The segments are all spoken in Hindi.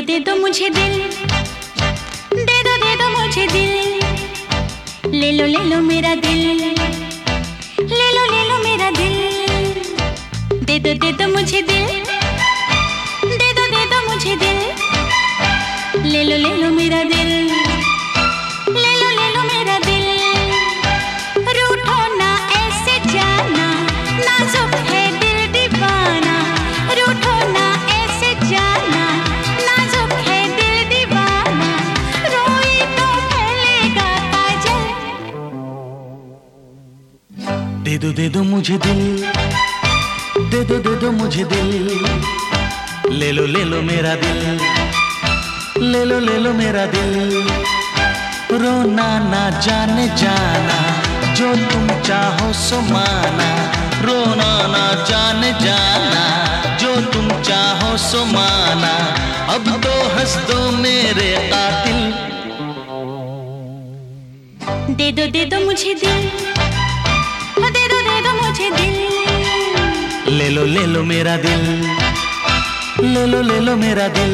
दो मुझे दिल, दे दो मुझे दिल, ले लो मेरा दिल, ले लो मेरा दिल, दे दो मुझे दिल, दे दो मुझे दिल, ले लो मेरा दिल, ले लो मेरा दिल, रूठो ना ऐसे जाना, नाजुक है दिल दीवाना, रूठो ना ऐसे जाना, नाजुक है दिल दीवाना, रोई तो फैलेगा काजल। दे दो मुझे दिल, दे दो मुझे दिल, ले लो मेरा दिल, ले लो मेरा दिल, रोना ना जाने जाना, जो तुम चाहो सो माना, रोना ना जाने जाना, जो तुम चाहो सो माना, अब तो हंस दो मेरे कातिल। दे दो मुझे दिल, दे दो मुझे दिल, ले लो मेरा दिल, ले लो मेरा दिल।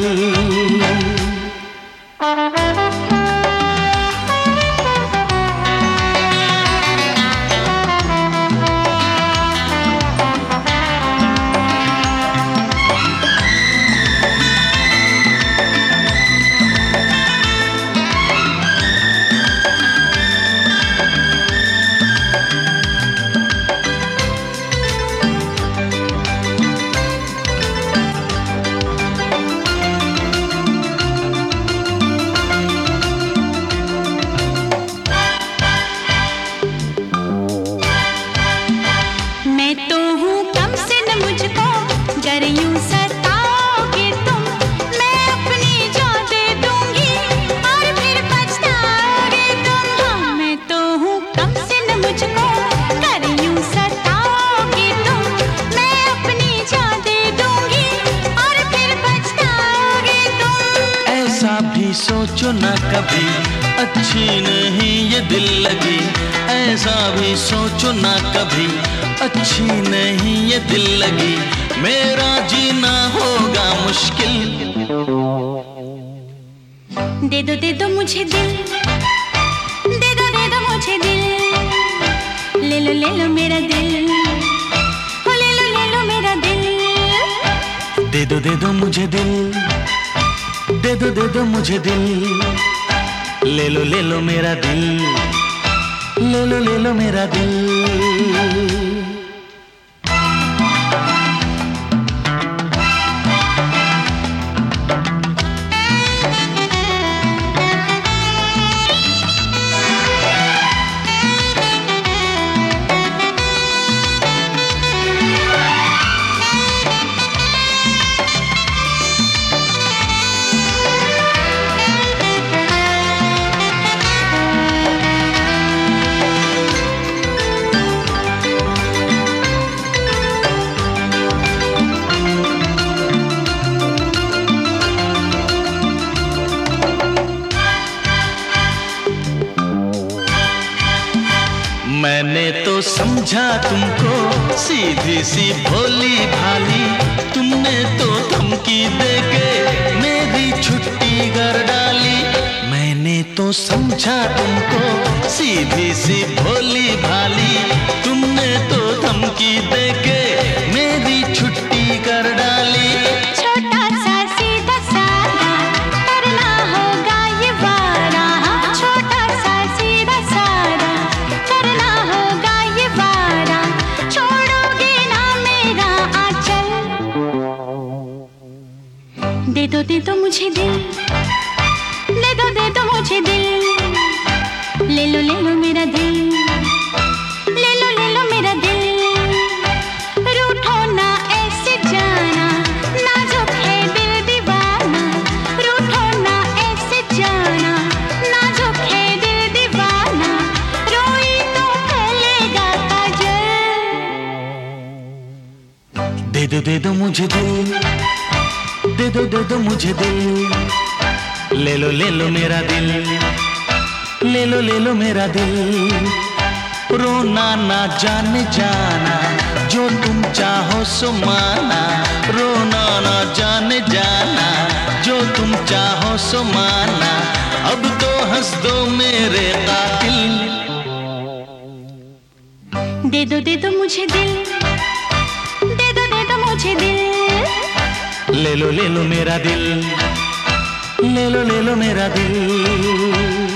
सोचो ना कभी अच्छी नहीं ये दिल लगी, ऐसा भी सोचो ना कभी अच्छी नहीं ये दिल लगी, मेरा जीना होगा मुश्किल। दे दो मुझे दिल, दे दो मुझे दिल, ले लो मेरा दिल, ले लो मेरा दिल, दे दो मुझे दिल, दे दो मुझे दिल, ले लो मेरा दिल, ले लो मेरा दिल। मैंने तो समझा तुमको सीधी सी भोली भाली, तुमने तो धमकी देके मेरी छुट्टी कर डाली। मैंने तो समझा तुमको सीधी सी भोली भाली, तुमने तो धमकी देके मेरी छुट्टी कर डाली। दे दो मुझे दिल, दे दो मुझे दिल, ले लो मेरा दिल, ले लो मेरा दिल, रूठो ना ऐसे जाना, नाजुक है दिल दीवाना, रूठो ना ऐसे जाना, नाजुक है दिल दीवाना, रोई तो फैलेगा काजल। दे दो मुझे दिल, दे दो मुझे दिल, ले लो मेरा दिल, ले लो मेरा दिल, रोना ना जाने जाना, जो तुम चाहो सो माना, रोना ना जाने जाना, जो तुम चाहो सो माना, अब तो हंस दो मेरे कातिल। दे दो मुझे दिल, दे दो मुझे दिल। ले लो मेरा दिल, ले लो मेरा दिल।